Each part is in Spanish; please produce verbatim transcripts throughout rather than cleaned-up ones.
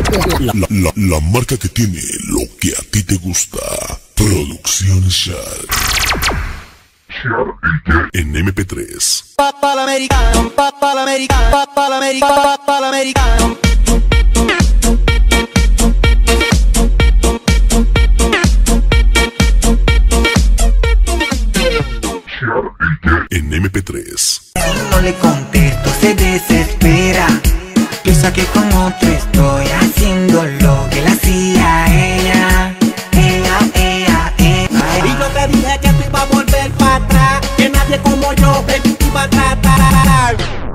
La, la, la, la marca que tiene lo que a ti te gusta. Producciones Shad. En eme pe tres. Papa l'americano, papa l'americano, papa l'americano, papa l'americano. En eme pe tres. No le contesto, se desespera. Piensa que con otro estoy haciendo lo que le hacía a ella. Ella, ella, ella. Y yo te dije que tú ibas a volver para atrás, que nadie como yo, baby, te iba a tratar.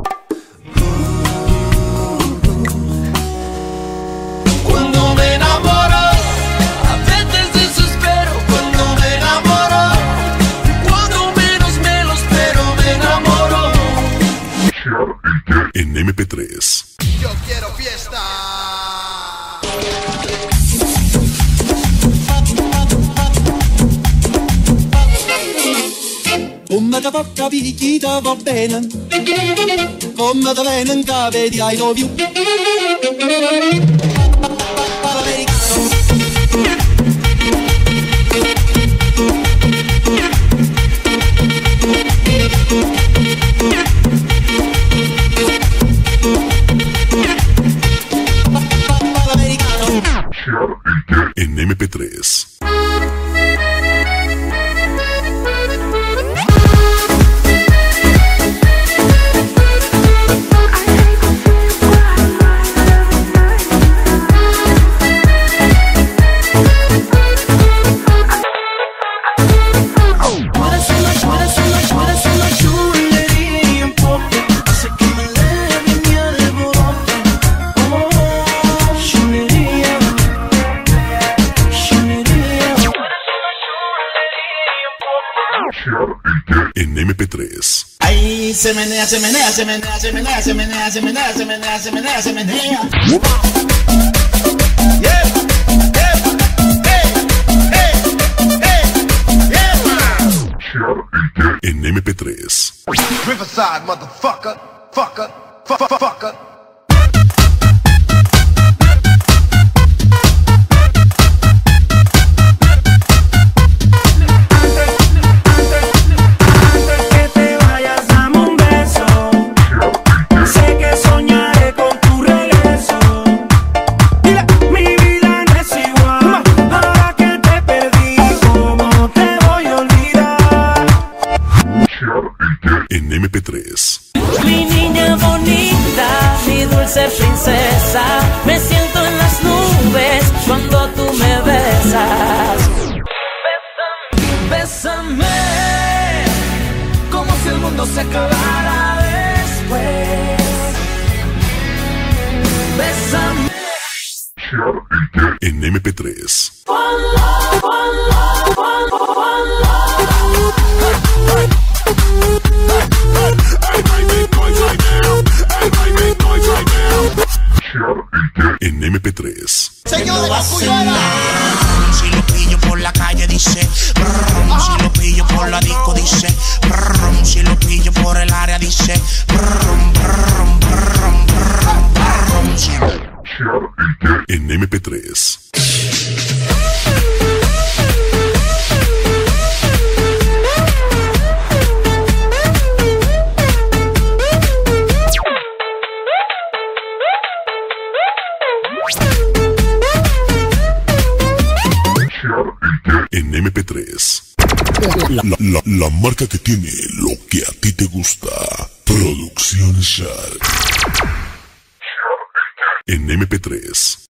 Cuando me enamoro, a veces desespero. Cuando me enamoro, cuando menos me lo espero, me enamoro. En eme pe tres. Yo quiero fiesta. Come te fa capire chi ti va bene, come te viene in cave di I love you. Papa l'americano. Papa l'americano. En eme pe tres. En eme pe tres. Ahí se menea, se menea, se menea, se menea, se menea, se menea, se menea, se menea, se menea. Yeah, yeah, hey, hey, hey, yeah. En eme pe tres. Riverside, motherfucker, fucker, fucker, fucker. En eme pe tres. Mi niña bonita, mi dulce princesa, me siento en las nubes cuando tú me besas. Bésame, bésame, como si el mundo se acabara después. Bésame. En eme pe tres. One love, one love, one, one love. En eme pe tres. Señor, vacilada. Si lo pillo por la calle dice brum, si lo pillo por la disco dice brum, si lo pillo por el área dice brum, brum, brum, brum, brum, si lo... En eme pe tres. En eme pe tres. La, la, la, la marca que tiene lo que a ti te gusta. Producciones Shad. En eme pe tres.